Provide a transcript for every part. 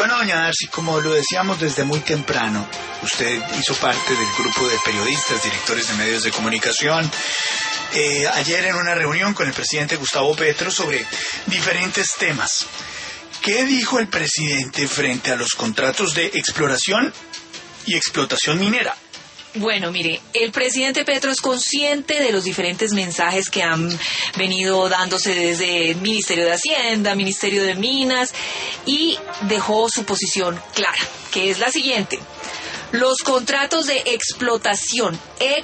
Bueno, doña Darcy, como lo decíamos desde muy temprano, usted hizo parte del grupo de periodistas, directores de medios de comunicación, ayer en una reunión con el presidente Gustavo Petro sobre diferentes temas. ¿Qué dijo el presidente frente a los contratos de exploración y explotación minera? Bueno, mire, el presidente Petro es consciente de los diferentes mensajes que han venido dándose desde el Ministerio de Hacienda, Ministerio de Minas, y dejó su posición clara, que es la siguiente. Los contratos de explotación,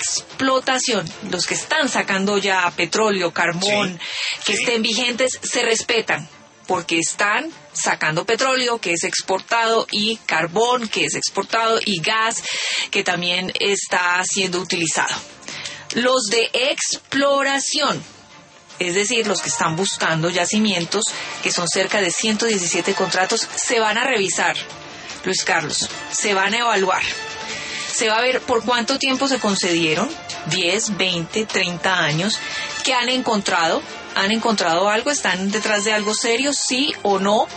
los que están sacando ya petróleo, carbón, que estén vigentes, se respetan, porque están sacando petróleo que es exportado y carbón que es exportado y gas que también está siendo utilizado. Los de exploración, es decir, los que están buscando yacimientos, que son cerca de 117 contratos, se van a revisar, Luis Carlos, se van a evaluar. Se va a ver por cuánto tiempo se concedieron, 10, 20, 30 años, qué han encontrado. ¿Han encontrado algo? ¿Están detrás de algo serio? ¿Sí o no?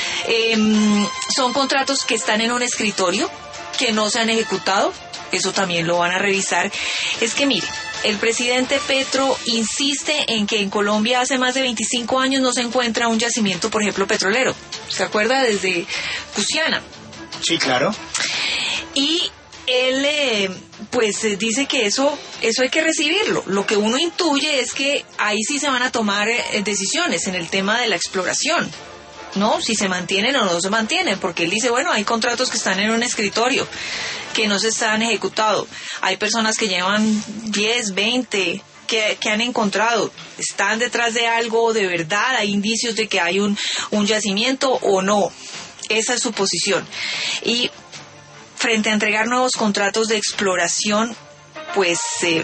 ¿Son contratos que están en un escritorio, que no se han ejecutado? Eso también lo van a revisar. Es que mire, el presidente Petro insiste en que en Colombia hace más de 25 años no se encuentra un yacimiento, por ejemplo, petrolero. ¿Se acuerda? Desde Cusiana. Sí, claro. Y él pues dice que eso hay que recibirlo. Lo que uno intuye es que ahí sí se van a tomar decisiones en el tema de la exploración, ¿no? Si se mantienen o no se mantienen, porque él dice, bueno, hay contratos que están en un escritorio, que no se están ejecutando. Hay personas que llevan 10, 20, que han encontrado, están detrás de algo de verdad, hay indicios de que hay un yacimiento o no. Esa es su posición. Y frente a entregar nuevos contratos de exploración, pues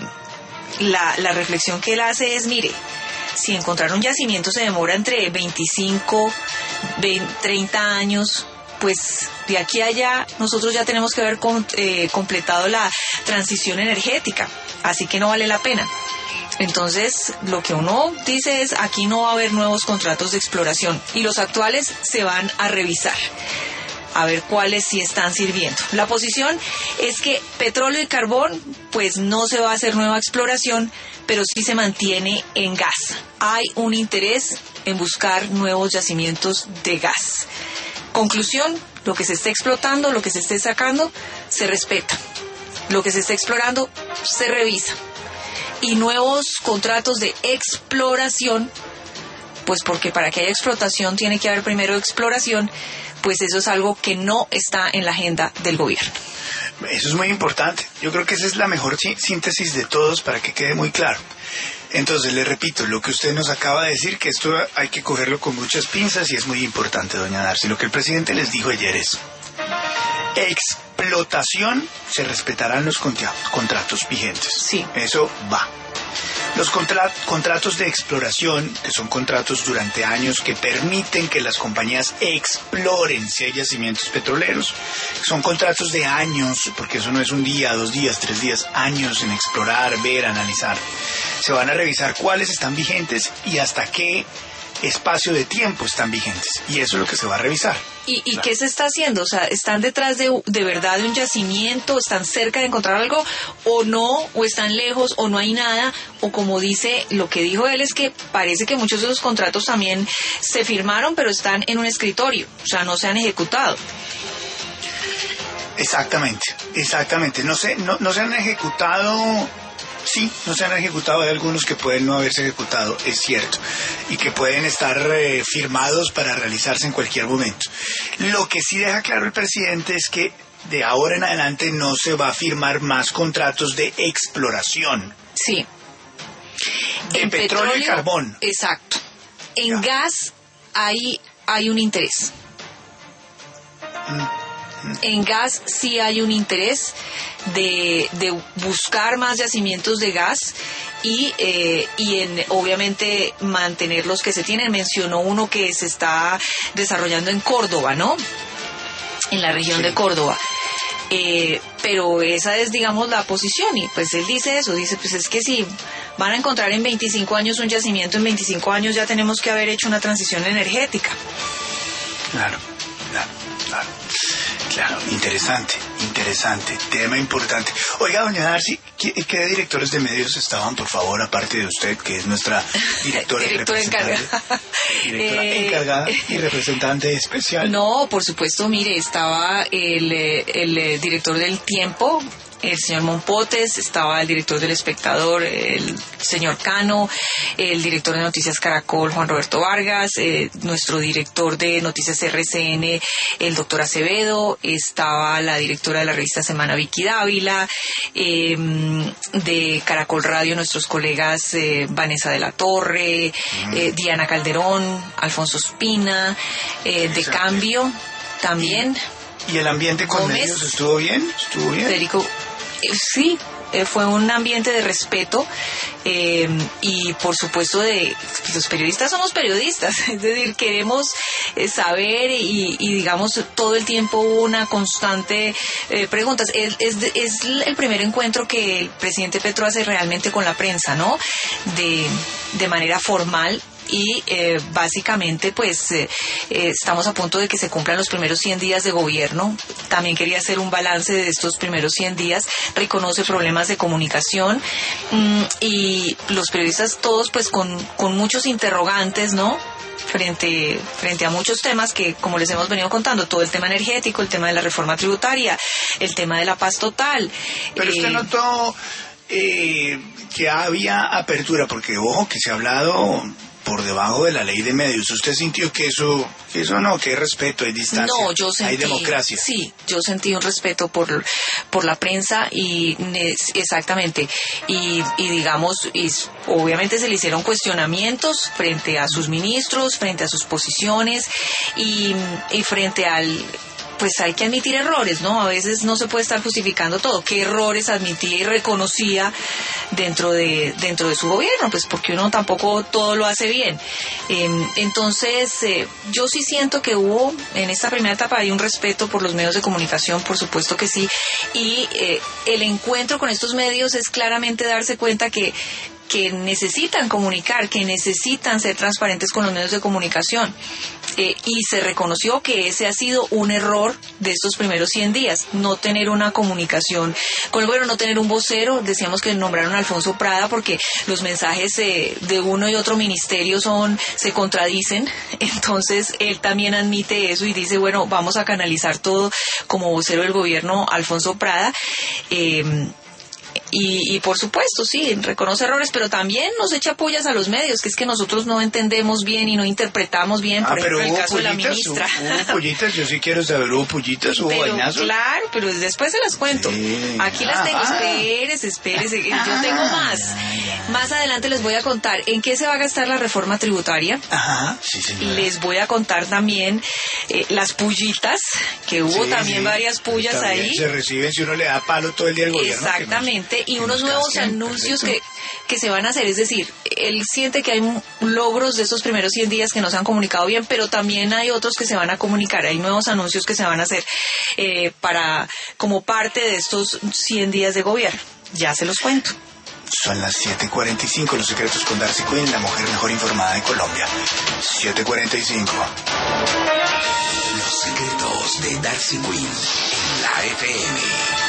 la reflexión que él hace es, mire, si encontrar un yacimiento se demora entre 25, 30 años, pues de aquí a allá nosotros ya tenemos que haber completado la transición energética, así que no vale la pena. Entonces, lo que uno dice es, aquí no va a haber nuevos contratos de exploración y los actuales se van a revisar, a ver cuáles sí están sirviendo. La posición es que petróleo y carbón, pues no se va a hacer nueva exploración, pero sí se mantiene en gas. Hay un interés en buscar nuevos yacimientos de gas. Conclusión, lo que se esté explotando, lo que se esté sacando, se respeta. Lo que se esté explorando, se revisa. Y nuevos contratos de exploración, pues porque para que haya explotación tiene que haber primero exploración, pues eso es algo que no está en la agenda del gobierno. Eso es muy importante. Yo creo que esa es la mejor síntesis de todos para que quede muy claro. Entonces, le repito, lo que usted nos acaba de decir, que esto hay que cogerlo con muchas pinzas y es muy importante, doña Darcy. Lo que el presidente les dijo ayer es: explotación, se respetarán los contratos vigentes. Sí. Eso va. Los contratos de exploración, que son contratos durante años que permiten que las compañías exploren si hay yacimientos petroleros, son contratos de años, porque eso no es un día, 2 días, 3 días, años en explorar, ver, analizar. Se van a revisar cuáles están vigentes y hasta qué espacio de tiempo están vigentes. Y eso es lo que se va a revisar. ¿Y claro. ¿Qué se está haciendo? O sea, ¿están detrás de verdad de un yacimiento? ¿Están cerca de encontrar algo? ¿O no? ¿O están lejos? ¿O no hay nada? O como dice, lo que dijo él es que parece que muchos de los contratos también se firmaron, pero están en un escritorio. O sea, no se han ejecutado. Exactamente. No se han ejecutado. Sí, no se han ejecutado, hay algunos que pueden no haberse ejecutado, es cierto, y que pueden estar firmados para realizarse en cualquier momento. Lo que sí deja claro el presidente es que de ahora en adelante no se va a firmar más contratos de exploración. Sí. De petróleo y carbón. Exacto. En gas hay un interés. En gas sí hay un interés de buscar más yacimientos de gas y en obviamente mantener los que se tienen. Mencionó uno que se está desarrollando en Córdoba, ¿no? En la región de Córdoba. Pero esa es, digamos, la posición, y pues él dice eso, dice, pues es que si van a encontrar en 25 años un yacimiento, en 25 años ya tenemos que haber hecho una transición energética. Claro. Claro, interesante, tema importante. Oiga, doña Darcy, ¿qué directores de medios estaban, por favor, aparte de usted, que es nuestra directora encargada y representante especial? No, por supuesto, mire, estaba el director del Tiempo, el señor Mompotes, estaba el director del Espectador, el señor Cano, el director de Noticias Caracol, Juan Roberto Vargas, nuestro director de Noticias RCN, el doctor Acevedo, estaba la directora de la revista Semana, Vicky Dávila, de Caracol Radio, nuestros colegas Vanessa de la Torre, Diana Calderón, Alfonso Espina, de Cambio también. ¿Y el ambiente con Gómez, medios estuvo bien? Federico, sí, fue un ambiente de respeto y por supuesto los periodistas somos periodistas, es decir, queremos saber y digamos todo el tiempo hubo una constante preguntas. Es el primer encuentro que el presidente Petro hace realmente con la prensa, ¿no? De manera formal. Y básicamente pues estamos a punto de que se cumplan los primeros 100 días de gobierno. También quería hacer un balance de estos primeros 100 días. Reconoce problemas de comunicación y los periodistas todos pues con muchos interrogantes, ¿no? Frente a muchos temas que, como les hemos venido contando, todo el tema energético, el tema de la reforma tributaria, el tema de la paz total. Pero usted notó que había apertura, porque ojo, que se ha hablado por debajo de la ley de medios. ¿Usted sintió que eso no, que hay respeto, hay distancia, no, yo sentí, hay democracia? Sí, yo sentí un respeto por la prensa y exactamente, y digamos, obviamente se le hicieron cuestionamientos frente a sus ministros, frente a sus posiciones y frente al... Pues hay que admitir errores, ¿no? A veces no se puede estar justificando todo. ¿Qué errores admitía y reconocía dentro de su gobierno? Pues porque uno tampoco todo lo hace bien. Entonces, yo sí siento que hubo, en esta primera etapa, hay un respeto por los medios de comunicación, por supuesto que sí. Y el encuentro con estos medios es claramente darse cuenta que necesitan comunicar, que necesitan ser transparentes con los medios de comunicación. Y se reconoció que ese ha sido un error de estos primeros 100 días, no tener una comunicación con el gobierno, no tener un vocero. Decíamos que nombraron a Alfonso Prada porque los mensajes de uno y otro ministerio se contradicen, entonces él también admite eso y dice, bueno, vamos a canalizar todo como vocero del gobierno Alfonso Prada. Y por supuesto, sí, reconoce errores, pero también nos echa pullas a los medios, que es que nosotros no entendemos bien y no interpretamos bien, por ejemplo, el caso de la ministra. ¿Hubo pullitas? Yo sí quiero saber, ¿hubo pullitas? ¿Hubo vainazos? Claro, pero después se las cuento. Sí. Aquí las tengo, espérese, yo tengo más. Más adelante les voy a contar en qué se va a gastar la reforma tributaria. Ajá, sí, señora. Les voy a contar también las pullitas, que hubo también varias pullas ahí. Se reciben si uno le da palo todo el día al gobierno. Exactamente. Y unos nuevos anuncios que se van a hacer, es decir, él siente que hay logros de estos primeros 100 días que no se han comunicado bien, pero también hay otros que se van a comunicar, hay nuevos anuncios que se van a hacer como parte de estos 100 días de gobierno. Ya se los cuento. Son las 7:45, Los Secretos con Darcy Quinn, la mujer mejor informada de Colombia. 7:45. Los Secretos de Darcy Quinn en la FM.